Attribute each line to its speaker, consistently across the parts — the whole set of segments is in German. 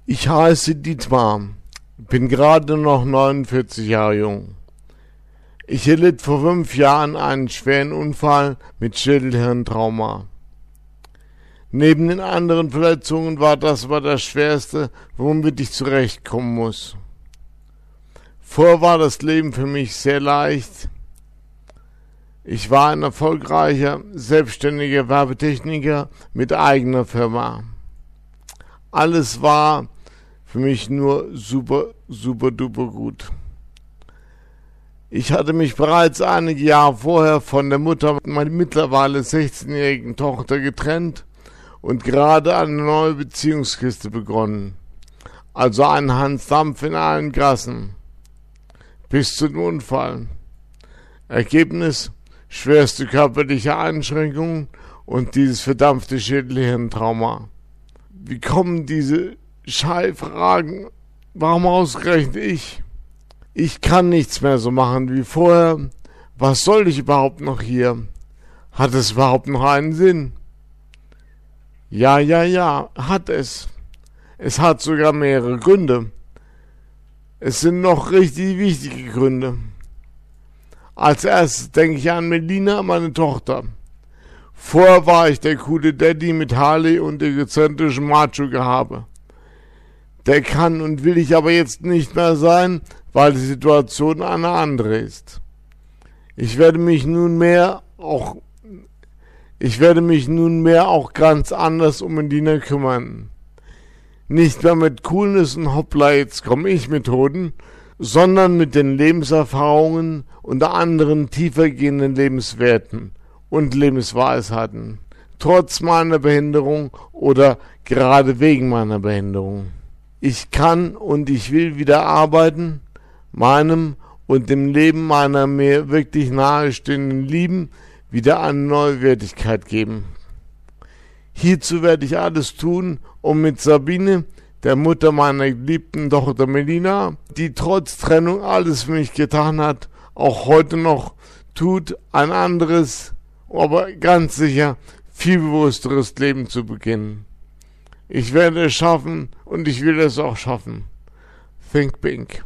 Speaker 1: Ich heiße Dietmar, bin gerade noch 49 Jahre jung. Ich erlitt vor 5 Jahren einen schweren Unfall mit Schädelhirntrauma. Neben den anderen Verletzungen war das aber das Schwerste, womit ich zurechtkommen muss. Vorher war das Leben für mich sehr leicht. Ich war ein erfolgreicher, selbstständiger Werbetechniker mit eigener Firma. Alles war für mich nur super duper gut. Ich hatte mich bereits einige Jahre vorher von der Mutter meiner mittlerweile 16-jährigen Tochter getrennt und gerade eine neue Beziehungskiste begonnen. Also einen Hans Dampf in allen Gassen. Bis zu dem Unfall. Ergebnis: schwerste körperliche Einschränkungen und dieses verdampfte Schädelhirntrauma. Wie kommen diese Scheißfragen? Warum ausgerechnet ich? Ich kann nichts mehr so machen wie vorher. Was soll ich überhaupt noch hier? Hat es überhaupt noch einen Sinn? Ja, hat es. Es hat sogar mehrere Gründe. Es sind noch richtig wichtige Gründe. Als erstes denke ich an Melina, meine Tochter. Vorher war ich der coole Daddy mit Harley und egozentrischem Macho-Gehabe. Der kann und will ich aber jetzt nicht mehr sein, weil die Situation eine andere ist. Ich werde mich nunmehr auch ganz anders um Melina kümmern. Nicht mehr mit Coolness und Hoppla, jetzt komm ich Methoden, sondern mit den Lebenserfahrungen und anderen tiefergehenden Lebenswerten und Lebensweisheiten, trotz meiner Behinderung oder gerade wegen meiner Behinderung. Ich kann und ich will wieder arbeiten, meinem und dem Leben meiner mir wirklich nahestehenden Lieben wieder eine neue Wertigkeit geben. Hierzu werde ich alles tun, um mit Sabine, der Mutter meiner geliebten Tochter Melina, die trotz Trennung alles für mich getan hat, auch heute noch tut, ein anderes, aber ganz sicher viel bewussteres Leben zu beginnen. Ich werde es schaffen und ich will es auch schaffen. Think Pink.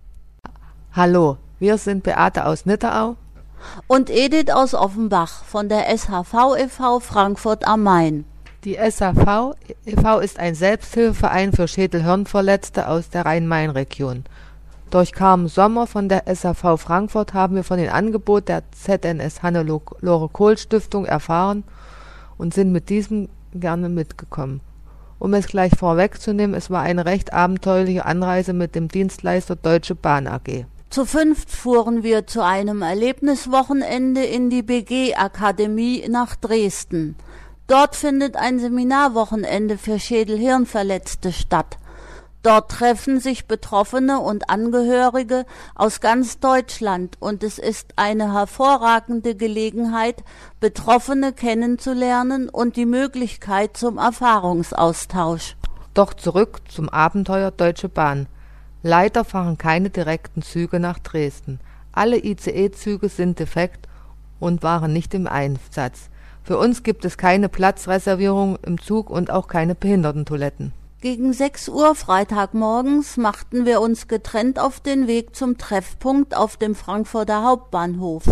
Speaker 2: Hallo, wir sind Beate aus Nitterau
Speaker 3: und Edith aus Offenbach von der SHV e.V. Frankfurt am Main.
Speaker 2: Die SHV e.V. ist ein Selbsthilfeverein für Schädel-Hirnverletzte aus der Rhein-Main-Region. Durch Carmen Sommer von der SHV Frankfurt haben wir von dem Angebot der ZNS Hannelore-Kohl-Stiftung erfahren und sind mit diesem gerne mitgekommen. Um es gleich vorwegzunehmen, es war eine recht abenteuerliche Anreise mit dem Dienstleister Deutsche Bahn AG.
Speaker 3: Zu 5 fuhren wir zu einem Erlebniswochenende in die BG-Akademie nach Dresden. Dort findet ein Seminarwochenende für Schädel-Hirnverletzte statt. Dort treffen sich Betroffene und Angehörige aus ganz Deutschland und es ist eine hervorragende Gelegenheit, Betroffene kennenzulernen und die Möglichkeit zum Erfahrungsaustausch.
Speaker 2: Doch zurück zum Abenteuer Deutsche Bahn. Leider fahren keine direkten Züge nach Dresden. Alle ICE-Züge sind defekt und waren nicht im Einsatz. Für uns gibt es keine Platzreservierung im Zug und auch keine Behindertentoiletten.
Speaker 3: Gegen 6 Uhr Freitagmorgens machten wir uns getrennt auf den Weg zum Treffpunkt auf dem Frankfurter Hauptbahnhof.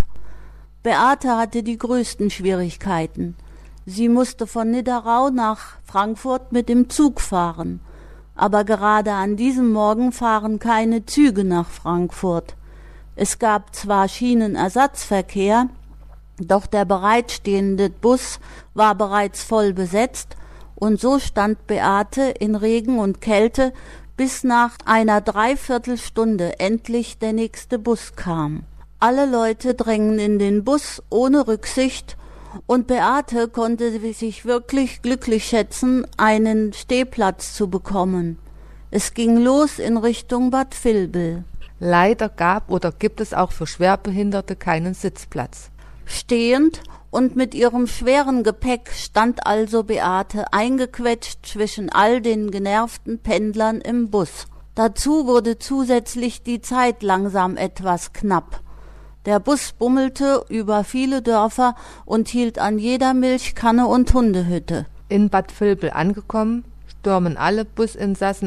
Speaker 3: Beate hatte die größten Schwierigkeiten. Sie musste von Nidderau nach Frankfurt mit dem Zug fahren. Aber gerade an diesem Morgen fahren keine Züge nach Frankfurt. Es gab zwar Schienenersatzverkehr, doch der bereitstehende Bus war bereits voll besetzt und so stand Beate in Regen und Kälte, bis nach einer Dreiviertelstunde endlich der nächste Bus kam. Alle Leute drängen in den Bus ohne Rücksicht und Beate konnte sich wirklich glücklich schätzen, einen Stehplatz zu bekommen. Es ging los in Richtung Bad Vilbel.
Speaker 2: Leider gab oder gibt es auch für Schwerbehinderte keinen Sitzplatz.
Speaker 3: Stehend und mit ihrem schweren Gepäck stand also Beate eingequetscht zwischen all den genervten Pendlern im Bus. Dazu wurde zusätzlich die Zeit langsam etwas knapp. Der Bus bummelte über viele Dörfer und hielt an jeder Milchkanne und Hundehütte.
Speaker 2: In Bad Vilbel angekommen, stürmen alle Businsassen